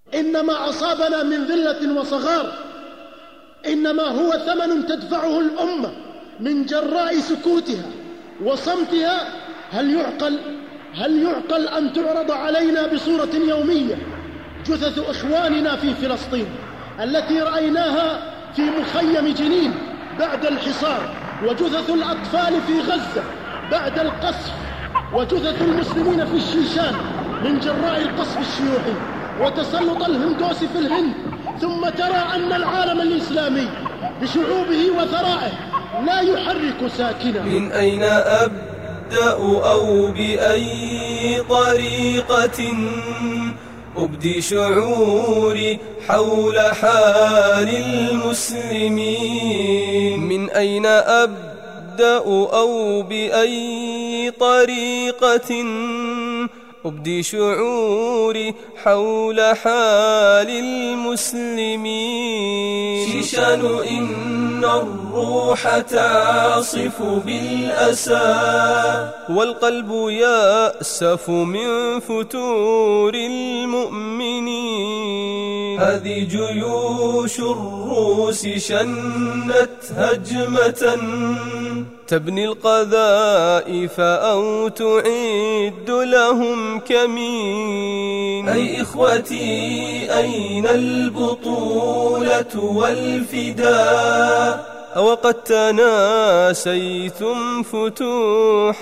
إن ما أصابنا من ذلة وصغار إنما هو ثمن تدفعه الأمة من جراء سكوتها وصمتها. هل يعقل أن تعرض علينا بصورة يومية جثث إخواننا في فلسطين التي رأيناها في مخيم جنين بعد الحصار، وجثث الأطفال في غزة بعد القصف، وجثث المسلمين في الشيشان من جراء القصف الشيوعي وتسلط الهندوس في الهند، ثم ترى أن العالم الإسلامي بشعوبه وثرائه لا يحرك ساكنا؟ من أين أبدأ أو بأي طريقة أبدي شعوري حول حال المسلمين؟ من أين أبدأ أو بأي طريقة أبدي شعوري حول حال المسلمين؟ شيشان إن الروح تعصف بالأسى والقلب يأسف من فتور المؤمنين. هذه جيوش الروس شنت هجمة تبني القذائف أو تعد لهم كمين. أي إخوتي أين البطولة والفداء؟ أوقد تناسيتم فتوح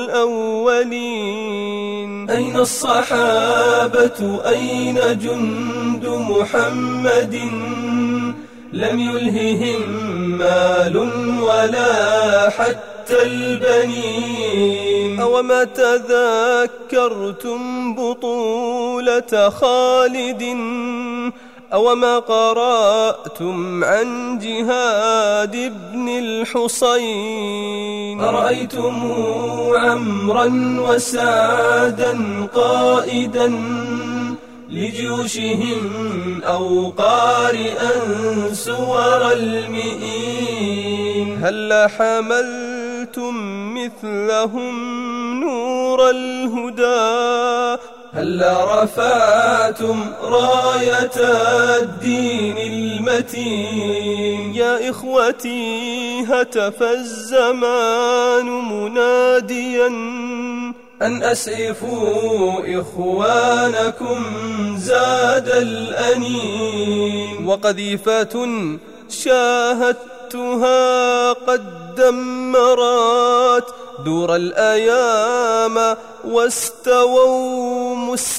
الأولين؟ أين الصحابة أين جند محمد؟ لم يلههم مال ولا حتى البنين. أوما تذكرتم بطولة خالد؟ أوما قرأتم عن جهاد ابن الحصين؟ أرأيتم عمرا وسعدا قائدا لجيوشهم أو قارئا سور المئين؟ هل حملتم مثلهم نور الهدى؟ هل رفعتم راية الدين المتين؟ يا إخوتي هتف الزمان مناديا أن أسعفوا إخوانكم زاد الأنين. وقذيفة شاهدتها قد دمرت دور الأيام واستووا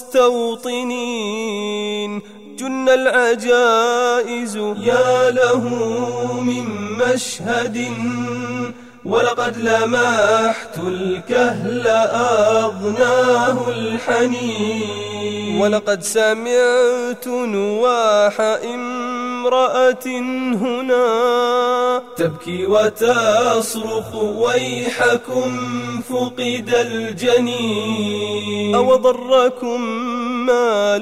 مستوطنين. جن العجائز يا له من مشهد ولقد لمحت الكهل أغناه الحنين. ولقد سمعت نواح امرأة هنا تبكي وتصرخ ويحكم فقد الجنين. أو ضركم مال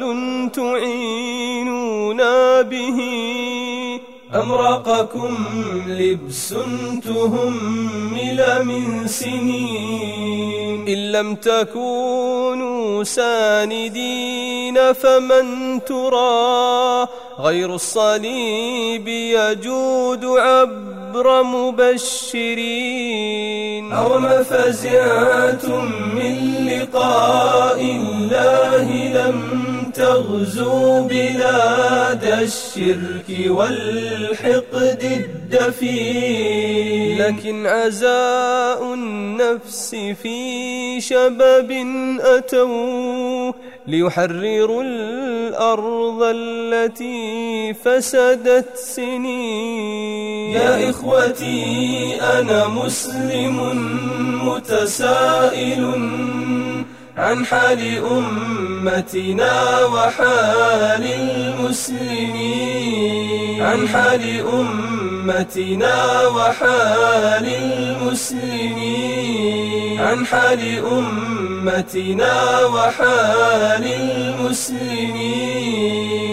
تعينونا به أم رقكم لبس تهمل من سنين؟ إن لم تكونوا ساندين فمن ترى غير الصليب يجود عبر مبشرين. أوما فزعتم من لقاء الله لم تغزوا بلاد الشرك والحقد الدفين؟ لكن عزاء النفس في شباب أتوا ليحرروا الأرض التي فسدت سنين. يا إخوتي أنا مسلم متسائل عن حال أمتنا وحال المسلمين. عن حال أمتنا وحال المسلمين. عن حال أمتنا وحال المسلمين.